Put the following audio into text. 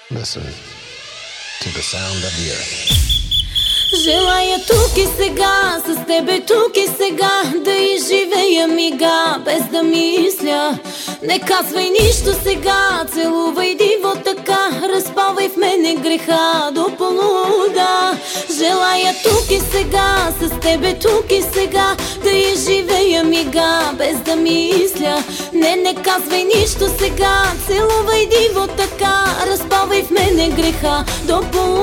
Listen to the sound of the earth. Желая тук и сега, с тебе тук и сега, да изживея мига, без да мисля. Не казвай нищо сега, целувай диво така, разпалвай в мене греха до полуда. Желая тук и сега, с тебе тук и сега, да изживея мига, без да мисля. Не казвай нищо сега, целувай диво така, разпалвай в мене греха до полуда.